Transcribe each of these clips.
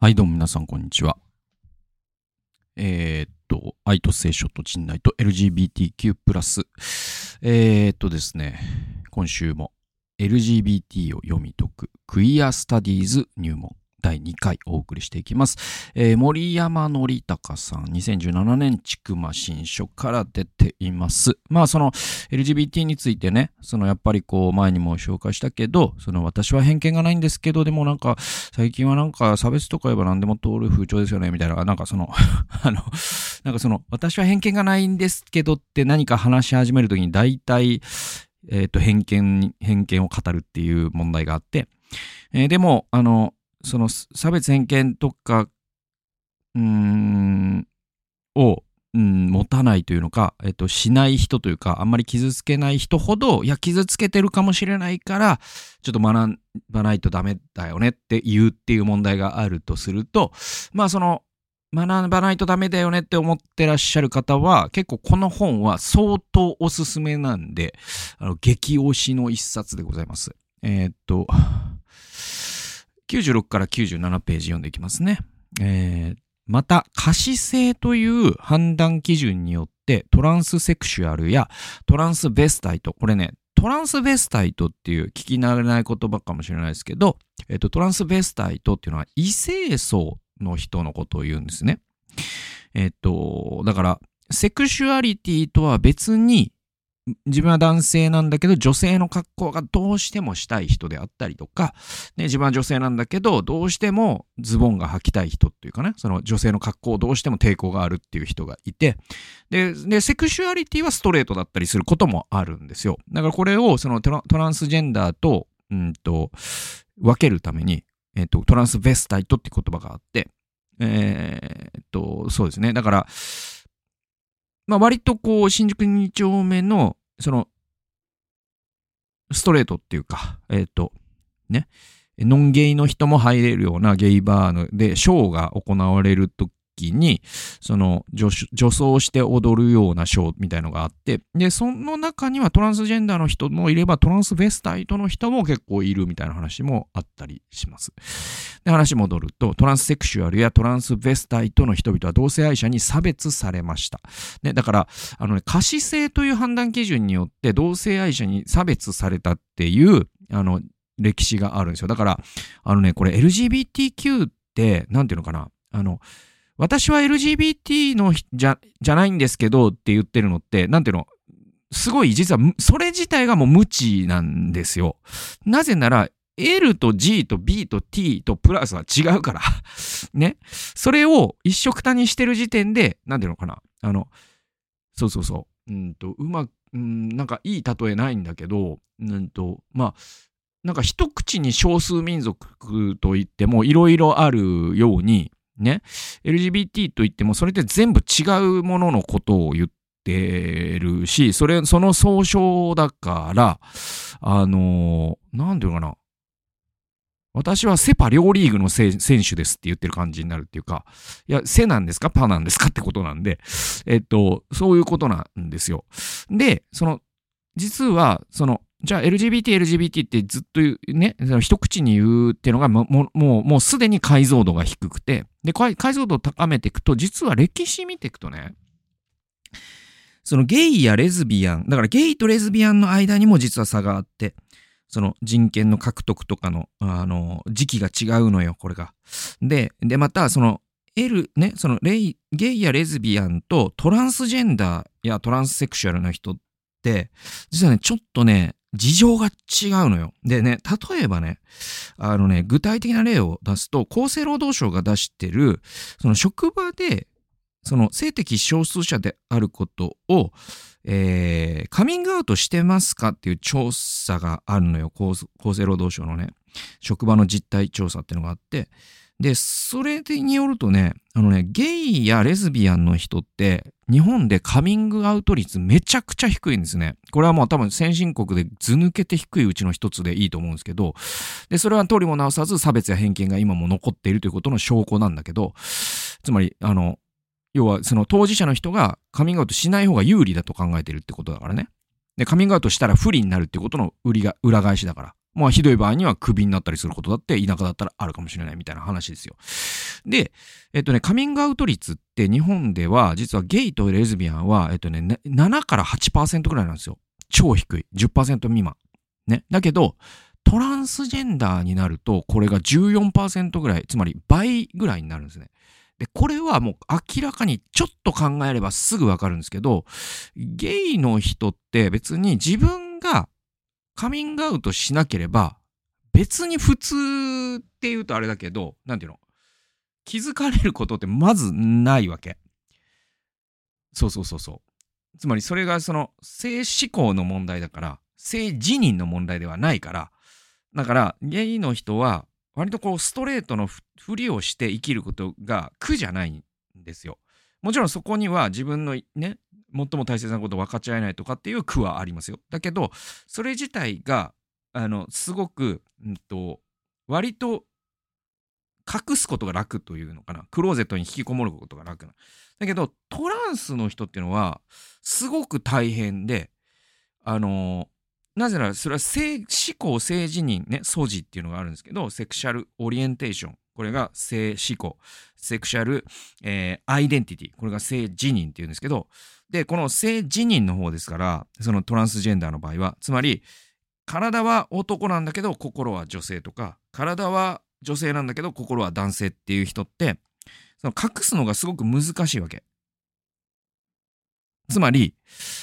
はい、どうも皆さん、こんにちは。愛と聖書と人内と LGBTQ+。ですね、今週も LGBT を読み解くクイアスタディーズ入門第2回お送りしていきます。森山則隆さん、2017年千曲新書から出ています。その LGBT についてね、やっぱり前にも紹介したけど、私は偏見がないんですけど、でも最近は差別とか言えば何でも通る風潮ですよね、みたいな、私は偏見がないんですけどって何か話し始めるときに大体、偏見を語るっていう問題があって、でも、差別偏見とか、を、持たないというのか、しない人というか、あんまり傷つけない人ほど、傷つけてるかもしれないから、ちょっと学ばないとダメだよねっていう問題があるとすると、学ばないとダメだよねって思ってらっしゃる方は、結構この本は相当おすすめなんで、激推しの一冊でございます。96から97ページ読んでいきますね。また、可視性という判断基準によってトランスセクシュアルやトランスベスタイト、これね、トランスベスタイトっていう聞き慣れない言葉かもしれないですけど、トランスベスタイトっていうのは異性層の人のことを言うんですね。だから、セクシュアリティとは別に、自分は男性なんだけど女性の格好がどうしてもしたい人であったりとか、ね、自分は女性なんだけどどうしてもズボンが履きたい人っていうかね、その女性の格好をどうしても抵抗があるっていう人がいて、でセクシュアリティはストレートだったりすることもあるんですよ。だからこれをそのトランスジェンダーと分けるために、トランスベスタイトって言葉があって、そうですね。だから割と新宿2丁目の、ストレートっていうか、ノンゲイの人も入れるようなゲイバーで、ショーが行われるときに、女装して踊るようなショーみたいのがあって、で、その中にはトランスジェンダーの人もいれば、トランスベスタイトの人も結構いるみたいな話もあったりします。で、話戻ると、トランスセクシュアルやトランスベスタイトの人々は同性愛者に差別されました。ね、だから、可視性という判断基準によって同性愛者に差別されたっていう、歴史があるんですよ。だから、これ LGBTQ って、なんていうのかな、私は LGBT のじゃないんですけどって言ってるのって、なんていうの、すごい実はそれ自体がもう無知なんですよ。なぜなら L と G と B と T とプラスは違うからね。それを一緒くたにしてる時点で、なんていうのかな、なんかいい例えないんだけど、一口に少数民族といってもいろいろあるように、ね、LGBT といってもそれって全部違うもののことを言ってるし、その総称だから、なんていうのかな、私はセパ両リーグの選手ですって言ってる感じになるっていうか、いや、セなんですかパなんですかってことなんで、そういうことなんですよ。で、実は、じゃあ LGBT ってずっと言うね、一口に言うっていうのがもうすでに解像度が低くて、で、解像度を高めていくと、実は歴史見ていくとね、ゲイやレズビアン、だからゲイとレズビアンの間にも実は差があって、人権の獲得とかの、時期が違うのよ、これが。で、また、ゲイやレズビアンとトランスジェンダーやトランスセクシュアルな人って、実はね、ちょっとね、事情が違うのよ。でね、例えばね、具体的な例を出すと、厚生労働省が出してる、職場で、性的少数者であることを、カミングアウトしてますかっていう調査があるのよ。厚生労働省のね、職場の実態調査っていうのがあって、で、それによるとね、ゲイやレズビアンの人って、日本でカミングアウト率めちゃくちゃ低いんですね。これはもう多分先進国で図抜けて低いうちの一つでいいと思うんですけど、で、それは通りも直さず差別や偏見が今も残っているということの証拠なんだけど、つまり、要はその当事者の人がカミングアウトしない方が有利だと考えているってことだからね。で、カミングアウトしたら不利になるってことの裏返しだから。 まあひどい場合にはクビになったりすることだって田舎だったらあるかもしれないみたいな話ですよ。で、カミングアウト率って日本では実はゲイとレズビアンは、7から 8% ぐらいなんですよ。超低い。10% 未満。ね。だけど、トランスジェンダーになると、これが 14% ぐらい、つまり倍ぐらいになるんですね。で、これはもう明らかにちょっと考えればすぐわかるんですけど、ゲイの人って別に自分がカミングアウトしなければ、別に普通って言うとあれだけど、なんていうの？気づかれることってまずないわけ。そう。つまりそれがその性思考の問題だから、性自認の問題ではないから、だからゲイの人は割とこうストレートのふりをして生きることが苦じゃないんですよ。もちろんそこには自分のね、最も大切なことを分かち合えないとかっていう苦はありますよ。だけど、それ自体が、すごく、割と隠すことが楽というのかな。クローゼットに引きこもることが楽な。だけど、トランスの人っていうのは、すごく大変で、なぜなら、それは性思考、性自認ね、ソジっていうのがあるんですけど、セクシャルオリエンテーション。これが性思考。セクシャル、アイデンティティ。これが性自認っていうんですけど、で、この性自認の方ですから、そのトランスジェンダーの場合は、つまり、体は男なんだけど、心は女性とか、体は女性なんだけど、心は男性っていう人って、その隠すのがすごく難しいわけ。つまり、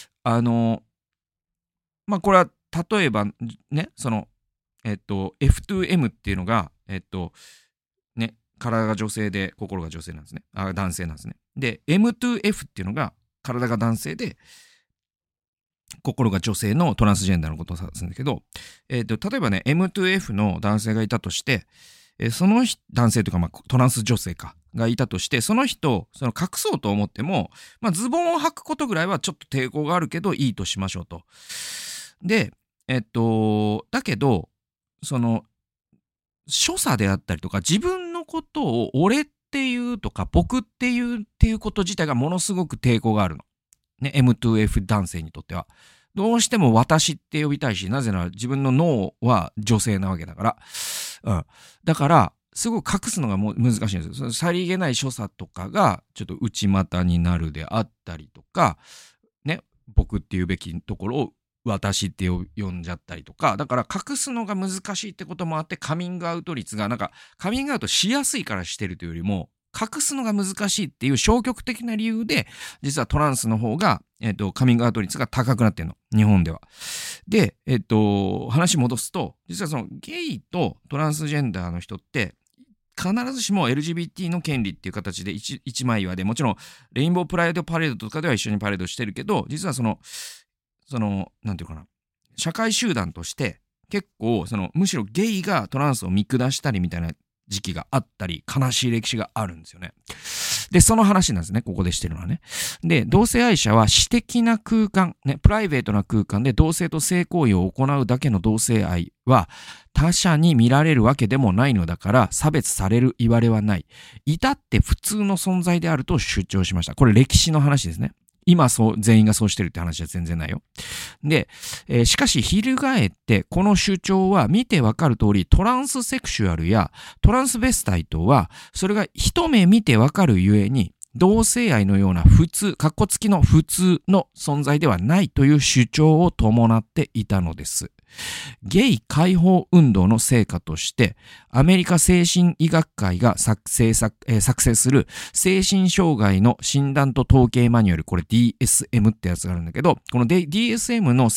これは、例えば、ね、その、F2M っていうのが、ね、体が女性で心が女性なんですね。男性なんですね。で、M2F っていうのが体が男性で心が女性のトランスジェンダーのことを指すんだけど、例えばね、M2F の男性がいたとして、その男性というか、トランス女性がいたとして、その人、その隠そうと思っても、ズボンを履くことぐらいはちょっと抵抗があるけどいいとしましょうと。で、だけど、その、所作であったりとか、自分のことを俺っていうとか、僕っていうこと自体がものすごく抵抗があるの。ね、M2F 男性にとっては。どうしても私って呼びたいし、なぜなら自分の脳は女性なわけだから。だから、すごく隠すのが難しいんですよ。さりげない所作とかが、ちょっと内股になるであったりとか、ね、僕っていうべきところを私って呼んじゃったりとか、だから隠すのが難しいってこともあって、カミングアウト率が、カミングアウトしやすいからしてるというよりも、隠すのが難しいっていう消極的な理由で、実はトランスの方が、カミングアウト率が高くなってるの。日本では。で、話戻すと、実はそのゲイとトランスジェンダーの人って、必ずしも LGBT の権利っていう形で一枚岩で、もちろんレインボープライドパレードとかでは一緒にパレードしてるけど、実はその、なんていうかな、社会集団として結構、むしろゲイがトランスを見下したりみたいな時期があったり、悲しい歴史があるんですよね。で、その話なんですね、ここでしてるのはね。で、同性愛者は私的な空間、ね、プライベートな空間で同性と性行為を行うだけの同性愛は、他者に見られるわけでもないのだから、差別される言われはない。至って普通の存在であると主張しました。これ歴史の話ですね。今全員がそうしてるって話は全然ないよ。で、しかし翻ってこの主張は見てわかる通り、トランスセクシュアルやトランスベスタイトはそれが一目見てわかるゆえに同性愛のような普通、カッコ付きの普通の存在ではないという主張を伴っていたのです。ゲイ解放運動の成果として、アメリカ精神医学会が作成する精神障害の診断と統計マニュアル、これ DSM ってやつがあるんだけど、この DSM の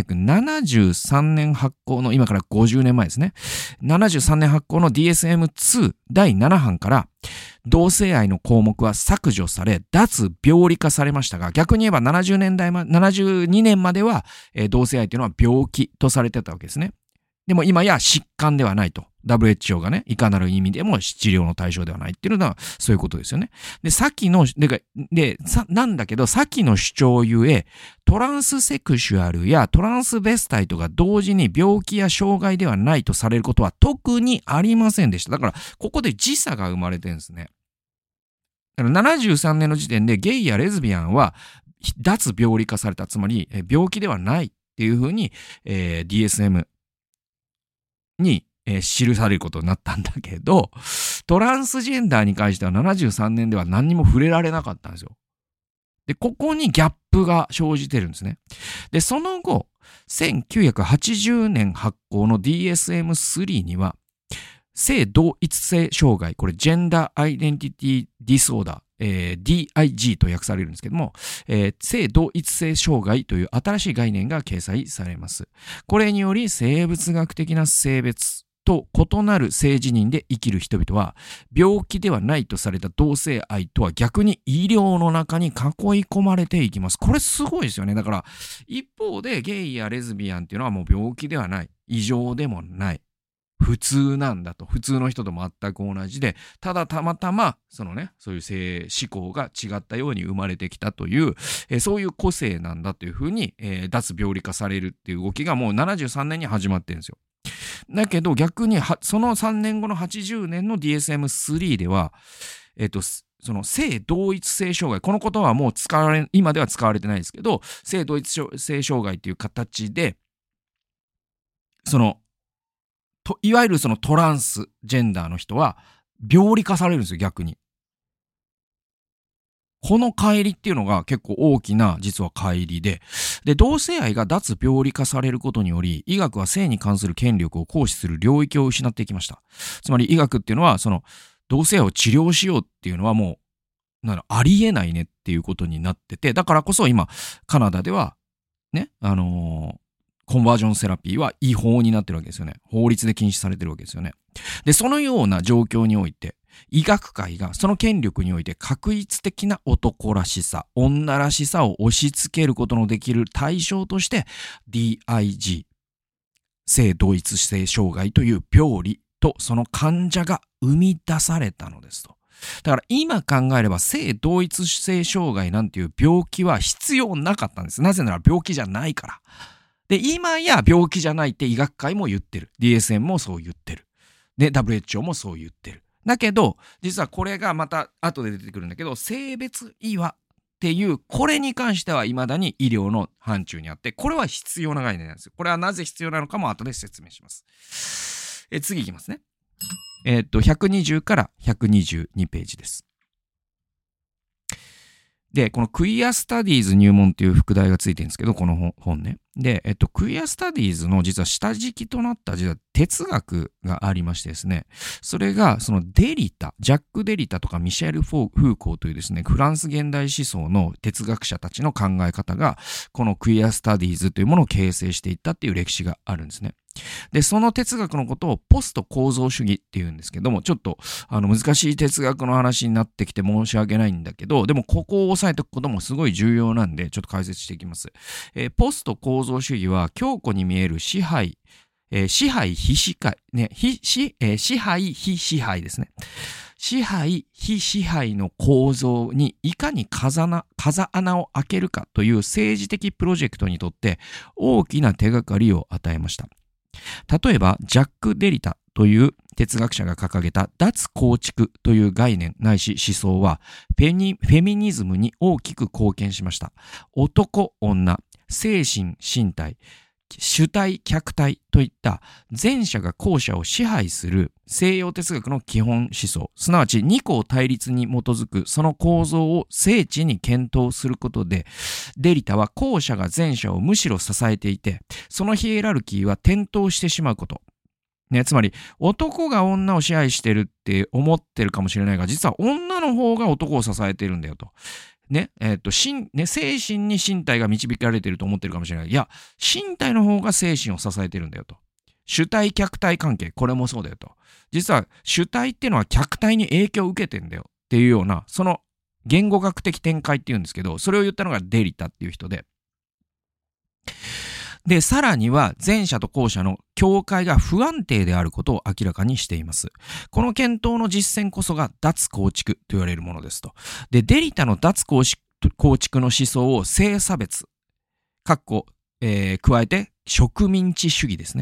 1973年発行の、今から50年前ですね。73年発行の DSM2 第7版から、同性愛の項目は削除され、脱病理化されましたが、逆に言えば72年までは、同性愛というのは病気とされてたわけですね。でも今や疾患ではないと。WHO がね、いかなる意味でも治療の対象ではないっていうのはそういうことですよね。で、なんだけど、さっきの主張ゆえ、トランスセクシュアルやトランスベスタイトが同時に病気や障害ではないとされることは特にありませんでした。だから、ここで時差が生まれてるんですね。だから73年の時点でゲイやレズビアンは脱病理化された、つまり病気ではないっていうふうに、DSM に、記されることになったんだけど、トランスジェンダーに関しては73年では何にも触れられなかったんですよ。で、ここにギャップが生じてるんですね。で、その後、1980年発行の DSM-3 には、性同一性障害、これ、ジェンダーアイデンティティディソーダー、DIG と訳されるんですけども、性同一性障害という新しい概念が掲載されます。これにより、生物学的な性別と異なる性自認で生きる人々は、病気ではないとされた同性愛とは逆に医療の中に囲い込まれていきます。これすごいですよね。だから、一方でゲイやレズビアンっていうのはもう病気ではない。異常でもない。普通なんだと。普通の人と全く同じで、ただたまたま、そういう性思考が違ったように生まれてきたという、そういう個性なんだというふうに、脱病理化されるっていう動きがもう73年に始まってるんですよ。だけど逆にその3年後の80年の DSM-3 では、その性同一性障害、この言葉はもう今では使われてないですけど、性同一性障害っていう形で、いわゆるそのトランスジェンダーの人は病理化されるんですよ、逆に。この乖離っていうのが結構大きな実は乖離で、同性愛が脱病理化されることにより、医学は性に関する権力を行使する領域を失っていきました。つまり医学っていうのは、同性愛を治療しようっていうのはもう、ありえないねっていうことになってて、だからこそ今、カナダでは、ね、コンバージョンセラピーは違法になってるわけですよね。法律で禁止されてるわけですよね。で、そのような状況において、医学界がその権力において画一的な男らしさ、女らしさを押し付けることのできる対象として、DIG、性同一性障害という病理とその患者が生み出されたのですと。だから今考えれば性同一性障害なんていう病気は必要なかったんです。なぜなら病気じゃないから。で、今や病気じゃないって医学界も言ってる。DSM もそう言ってる。で、WHO もそう言ってる。だけど、実はこれがまた後で出てくるんだけど、性別違和っていう、これに関しては未だに医療の範疇にあって、これは必要な概念なんですよ。これはなぜ必要なのかも後で説明します。次いきますね。120から122ページです。で、このクイアスタディーズ入門っていう副題がついてるんですけど、この本ね。で、クイアスタディーズの実は下敷きとなった実は哲学がありましてですね、それがそのジャック・デリタとかミシェル・フーコーというですね、フランス現代思想の哲学者たちの考え方が、このクイアスタディーズというものを形成していったっていう歴史があるんですね。で、その哲学のことをポスト構造主義っていうんですけども、ちょっと難しい哲学の話になってきて申し訳ないんだけど、でもここを押さえておくこともすごい重要なんで、ちょっと解説していきます。ポスト構造主義は強固に見える支配非支配ね、支配非支配ですね。支配非支配の構造にいかに風穴を開けるかという政治的プロジェクトにとって大きな手がかりを与えました。例えば、ジャック・デリタという哲学者が掲げた脱構築という概念ないし思想はフェミニズムに大きく貢献しました。男、女、精神、身体、主体、客体といった前者が後者を支配する西洋哲学の基本思想、すなわち二項対立に基づくその構造を精緻に検討することで、デリタは後者が前者をむしろ支えていて、そのヒエラルキーは転倒してしまうこと。ね、つまり男が女を支配してるって思ってるかもしれないが、実は女の方が男を支えてるんだよと。ね、精神に身体が導かれていると思ってるかもしれない。いや、身体の方が精神を支えてるんだよと。主体客体関係、これもそうだよと。実は主体っていうのは客体に影響を受けてんだよっていうような、その言語学的展開っていうんですけど、それを言ったのがデリタっていう人で。で、さらには前者と後者の境界が不安定であることを明らかにしています。この検討の実践こそが脱構築と言われるものですと。で、デリタの脱構築の思想を性差別、加えて植民地主義ですね。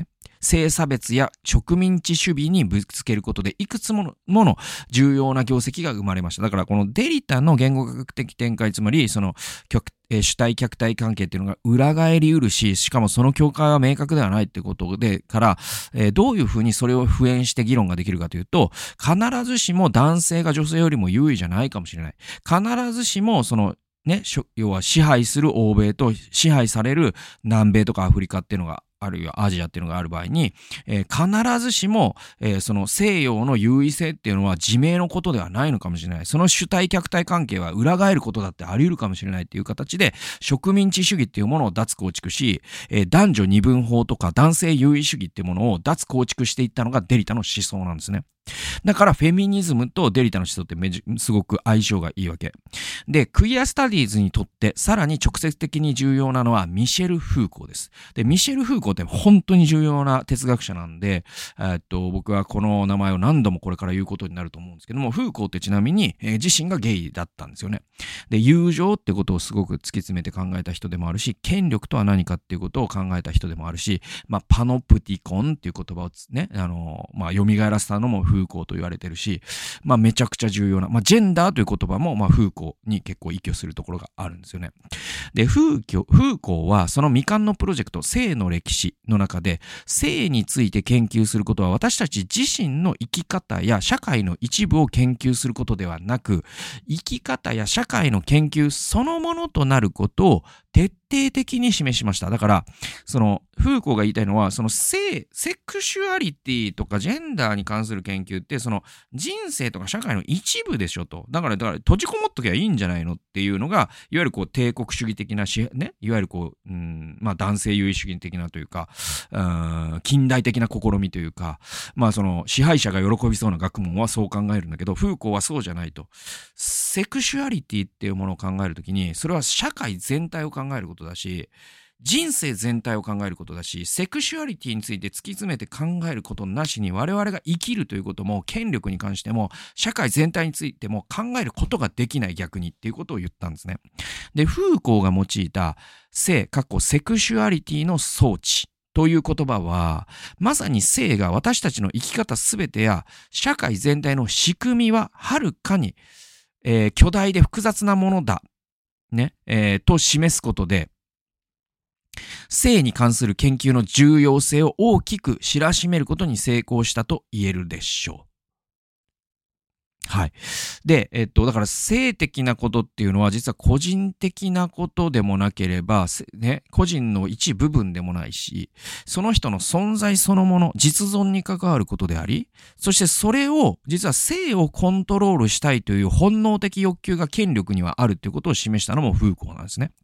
性差別や植民地主義にぶつけることでいくつもの重要な業績が生まれました。だからこのデリタの言語学的展開、つまりその主体客体関係っていうのが裏返りうるし、しかもその境界は明確ではないってことでから、どういうふうにそれを敷衍して議論ができるかというと、必ずしも男性が女性よりも優位じゃないかもしれない。必ずしもそのね、要は支配する欧米と支配される南米とかアフリカっていうのがあるいはアジアっていうのがある場合に、必ずしも、その西洋の優位性っていうのは自明のことではないのかもしれない。その主体客体関係は裏返ることだってあり得るかもしれないっていう形で、植民地主義っていうものを脱構築し、男女二分法とか男性優位主義っていうものを脱構築していったのがデリタの思想なんですね。だからフェミニズムとデリタの思想ってすごく相性がいいわけ。で、クイアスタディーズにとってさらに直接的に重要なのはミシェル・フーコーです。で、ミシェル・フーコーって本当に重要な哲学者なんで、僕はこの名前を何度もこれから言うことになると思うんですけども、フーコーってちなみに、自身がゲイだったんですよね。で、友情ってことをすごく突き詰めて考えた人でもあるし、権力とは何かっていうことを考えた人でもあるし、パノプティコンっていう言葉をね、蘇らせたのもフーコーと言われてるし、めちゃくちゃ重要な、ジェンダーという言葉も、フーコーに結構依拠するところがあるんですよね。で、フーコーはその未完のプロジェクト、性の歴史の中で、性について研究することは私たち自身の生き方や社会の一部を研究することではなく、生き方や社会の研究そのものとなることを徹底的に示しました。だから、その、フーコーが言いたいのは、そのセクシュアリティとかジェンダーに関する研究って、その人生とか社会の一部でしょと。だから閉じこもっときゃいいんじゃないのっていうのが、いわゆるこう帝国主義的なね、いわゆるこう、男性優位主義的なというか、近代的な試みというか、その支配者が喜びそうな学問はそう考えるんだけど、フーコーはそうじゃないと。セクシュアリティっていうものを考えるときに、それは社会全体を考えることだし、人生全体を考えることだし、セクシュアリティについて突き詰めて考えることなしに我々が生きるということも、権力に関しても、社会全体についても考えることができない逆にっていうことを言ったんですね。で、フーコーが用いたセクシュアリティの装置という言葉は、まさに性が私たちの生き方すべてや社会全体の仕組みははるかに、巨大で複雑なものだ、ね、と示すことで、性に関する研究の重要性を大きく知らしめることに成功したと言えるでしょう。はい。で、だから性的なことっていうのは実は個人的なことでもなければ、ね、個人の一部分でもないし、その人の存在そのもの、実存に関わることであり、そしてそれを、実は性をコントロールしたいという本能的欲求が権力にはあるということを示したのもフーコーなんですね。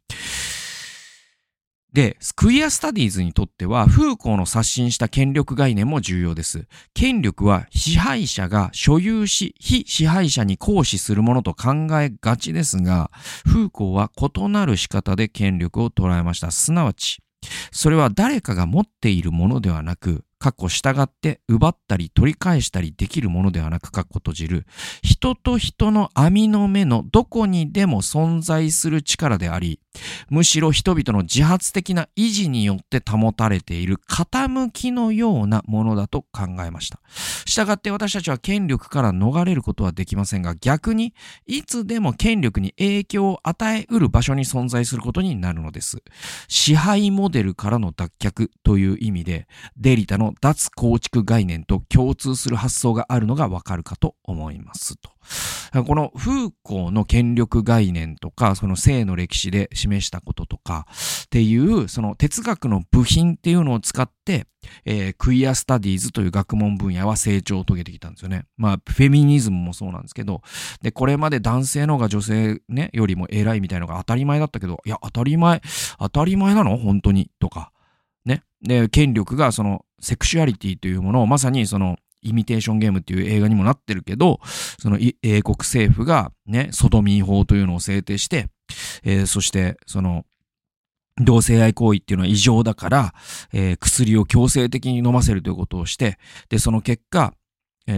で、クイアスタディーズにとっては、フーコーの刷新した権力概念も重要です。権力は支配者が所有し、非支配者に行使するものと考えがちですが、フーコーは異なる仕方で権力を捉えました。すなわち、それは誰かが持っているものではなく、従って奪ったり取り返したりできるものではなく、閉じる。人と人の網の目のどこにでも存在する力であり、むしろ人々の自発的な維持によって保たれている傾きのようなものだと考えました。したがって私たちは権力から逃れることはできませんが、逆にいつでも権力に影響を与えうる場所に存在することになるのです。支配モデルからの脱却という意味で、デリタの脱構築概念と共通する発想があるのがわかるかと思いますと。このフーコーの権力概念とか、その性の歴史で示したこととかっていう、その哲学の部品っていうのを使って、クイアスタディーズという学問分野は成長を遂げてきたんですよね。フェミニズムもそうなんですけど、で、これまで男性の方が女性ね、よりも偉いみたいなのが当たり前だったけど、いや、当たり前なの本当にとか、ね。で、権力がそのセクシュアリティというものをまさにそのイミテーションゲームっていう映画にもなってるけど、その英国政府がね、ソドミー法というのを制定して、そしてその同性愛行為っていうのは異常だから、薬を強制的に飲ませるということをして、で、その結果、エ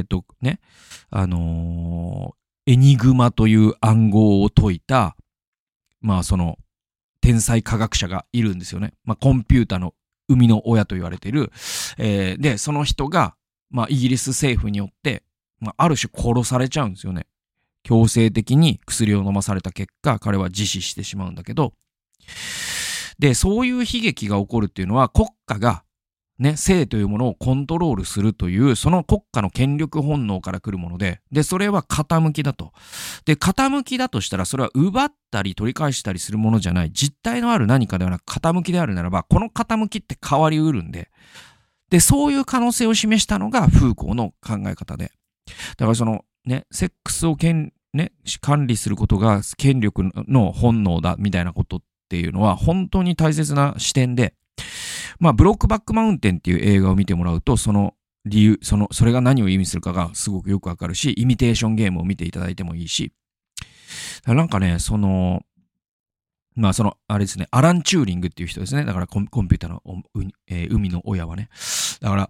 ニグマという暗号を解いた、その天才科学者がいるんですよね。コンピューターの生みの親と言われている、で、その人が、イギリス政府によって、ある種殺されちゃうんですよね。強制的に薬を飲まされた結果、彼は自死してしまうんだけど、で、そういう悲劇が起こるっていうのは、国家が、ね、性というものをコントロールするという、その国家の権力本能から来るもので、それは傾きだと。で、傾きだとしたら、それは奪ったり取り返したりするものじゃない、実体のある何かではなく傾きであるならば、この傾きって変わりうるんで、そういう可能性を示したのがフーコーの考え方で。だからその、ね、セックスを管理することが権力の本能だみたいなことっていうのは本当に大切な視点で、ブロックバックマウンテンっていう映画を見てもらうと、その理由、それが何を意味するかがすごくよくわかるし、イミテーションゲームを見ていただいてもいいし、なんかね、あれですね、アラン・チューリングっていう人ですね。だからコンピューターの生みの親はね。だから、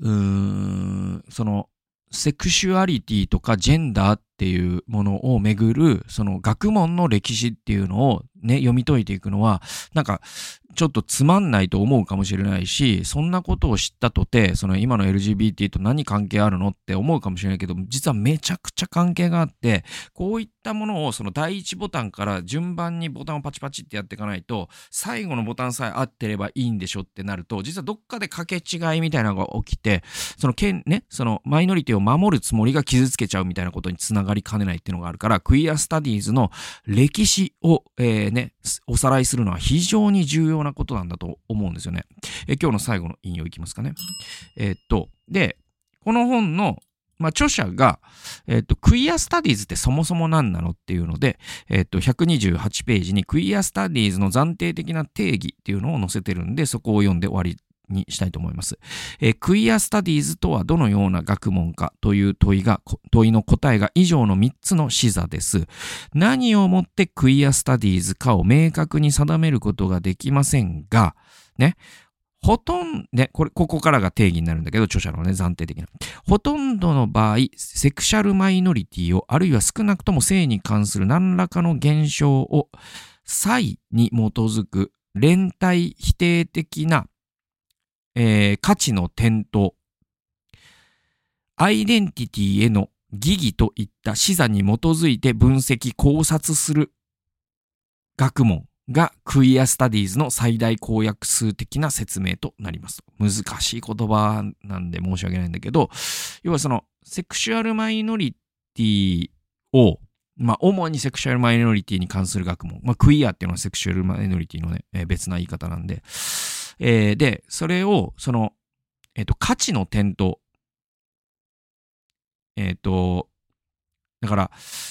セクシュアリティとかジェンダーっていうものをめぐる、その学問の歴史っていうのをね、読み解いていくのは、なんか、ちょっとつまんないと思うかもしれないし、そんなことを知ったとて、今の LGBT と何関係あるのって思うかもしれないけど、実はめちゃくちゃ関係があって、こういったものを第一ボタンから順番にボタンをパチパチってやっていかないと、最後のボタンさえ合ってればいいんでしょってなると、実はどっかで掛け違いみたいなのが起きて、マイノリティを守るつもりが傷つけちゃうみたいなことにつながりかねないっていうのがあるから、クイアスタディーズの歴史を、おさらいするのは非常に重要なことなんだと思うんですよね。今日の最後の引用いきますかね。で、この本の、著者が、クイアスタディーズってそもそも何なのっていうので、128ページにクイアスタディーズの暫定的な定義っていうのを載せてるんで、そこを読んで終わりにしたいと思います。クイアスタディーズとはどのような学問かという問いの答えが以上の3つの視座です。何をもってクイアスタディーズかを明確に定めることができませんが、ね、ここからが定義になるんだけど、著者のね、暫定的な。ほとんどの場合、セクシャルマイノリティを、あるいは少なくとも性に関する何らかの現象を、差異に基づく連帯否定的な価値の転倒、アイデンティティへの疑義といった視座に基づいて分析考察する学問がクイアスタディーズの最大公約数的な説明となります。難しい言葉なんで申し訳ないんだけど、要はセクシュアルマイノリティを、主にセクシュアルマイノリティに関する学問、クイアっていうのはセクシュアルマイノリティのね、別な言い方なんで、で、それを、価値の転倒。だから、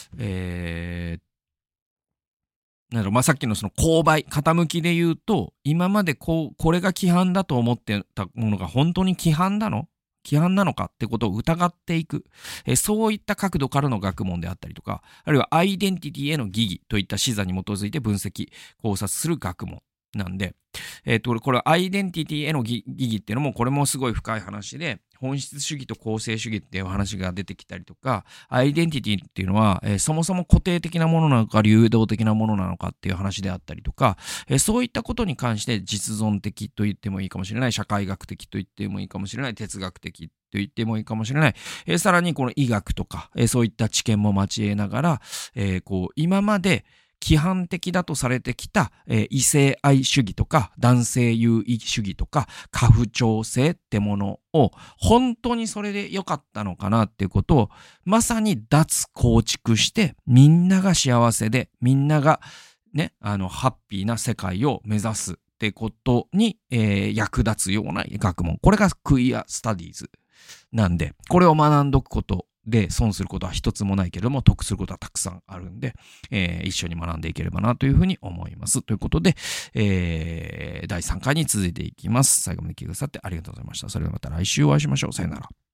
さっきの勾配、傾きで言うと、今までこれが規範だと思ってたものが本当に規範なのかってことを疑っていく、そういった角度からの学問であったりとか、あるいはアイデンティティへの疑義といった視座に基づいて分析、考察する学問なんで、これアイデンティティへの疑義っていうのも、これもすごい深い話で、本質主義と構成主義っていう話が出てきたりとか、アイデンティティっていうのは、そもそも固定的なものなのか流動的なものなのかっていう話であったりとか、そういったことに関して実存的と言ってもいいかもしれない、社会学的と言ってもいいかもしれない、哲学的と言ってもいいかもしれない、さらにこの医学とか、そういった知見も交えながら、今まで規範的だとされてきた、異性愛主義とか男性優位主義とか家父長制ってものを本当にそれで良かったのかなっていうことをまさに脱構築して、みんなが幸せでみんながね、ハッピーな世界を目指すってことに、役立つような学問、これがクイアスタディーズなんで、これを学んどくことで損することは一つもないけれども、得することはたくさんあるんで、一緒に学んでいければなというふうに思います。ということで、第3回に続いていきます。最後まで聞いてくださってありがとうございました。それではまた来週お会いしましょう。さよなら。